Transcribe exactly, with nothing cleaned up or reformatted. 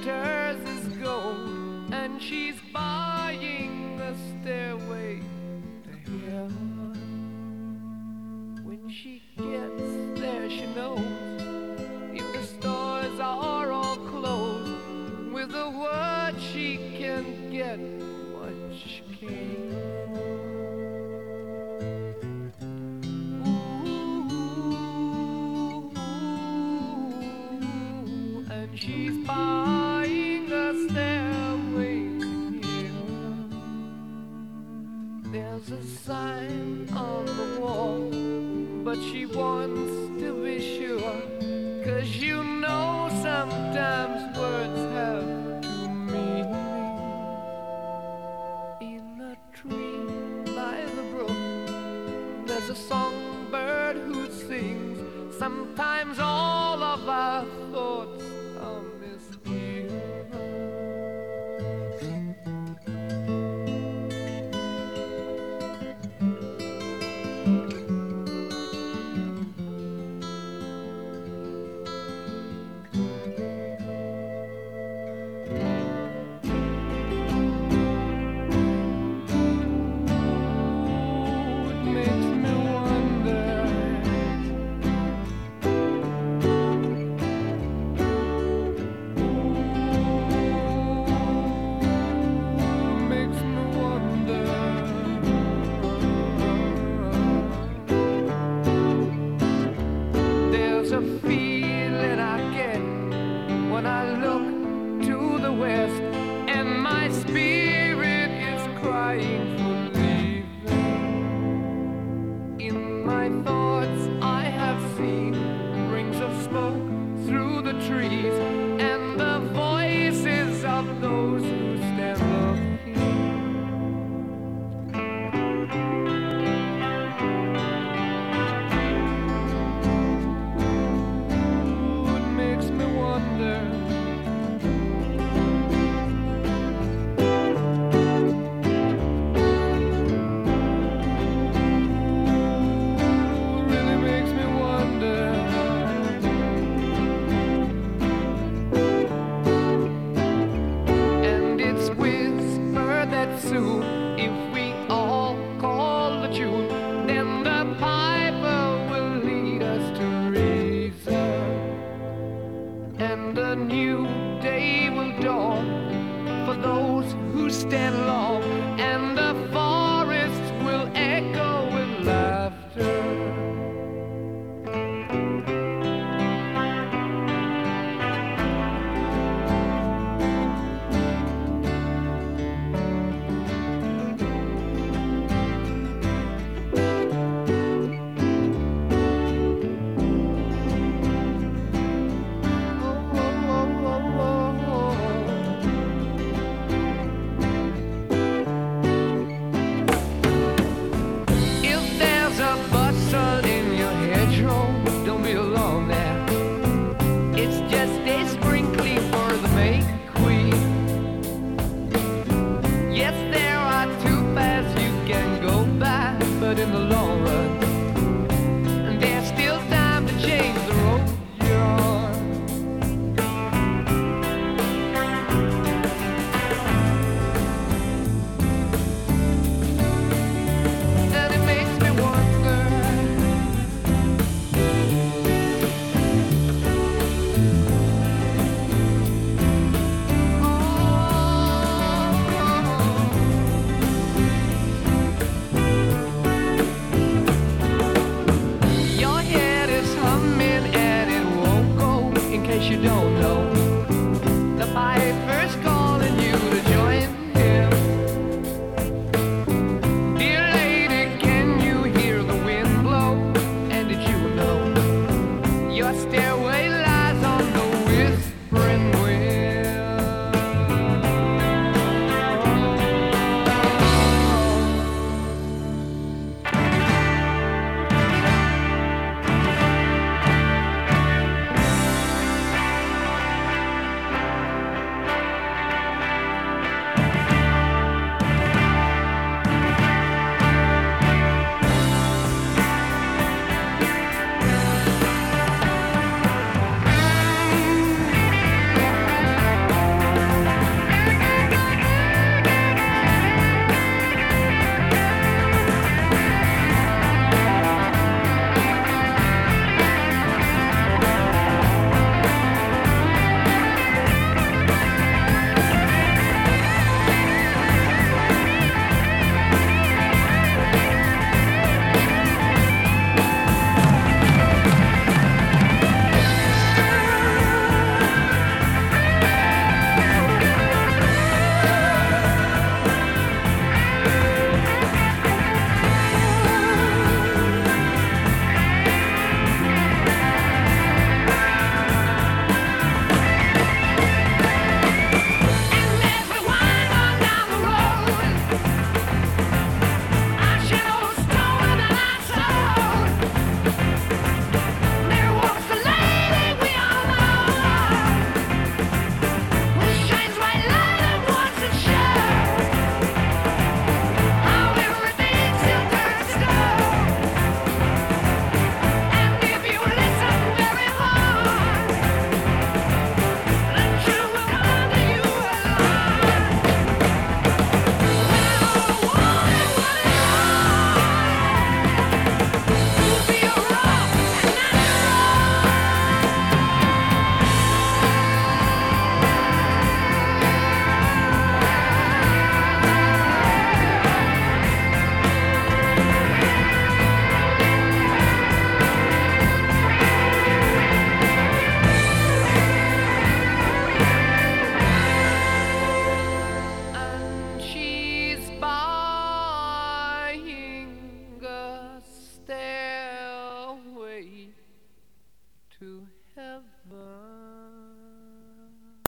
glitters as gold, and she's buying a stairway to heaven. When she gets there, she knows if the stores are all closed, with a word she can get what she came for. Ooh, and she's buying a stairway here. There's a sign on the wall, but she wants to be sure, 'cause you know sometimes words have two meanings. In a tree by the brook, there's a songbird who sings. Sometimes all of our thoughts are misgiven. A feeling I get when I look to the west, and my spirit is crying for leaving. In my thoughts I have seen rings of smoke through the trees, and the voices of those who stand up here. Soon, if we all call the tune, then the piper will lead us to reason, and a new day will dawn for those who stand long, and the forest will echo with laughter. Don't be alone there. It's just a sprinkling for the May Queen. Yes, there are two paths you can go by, but in the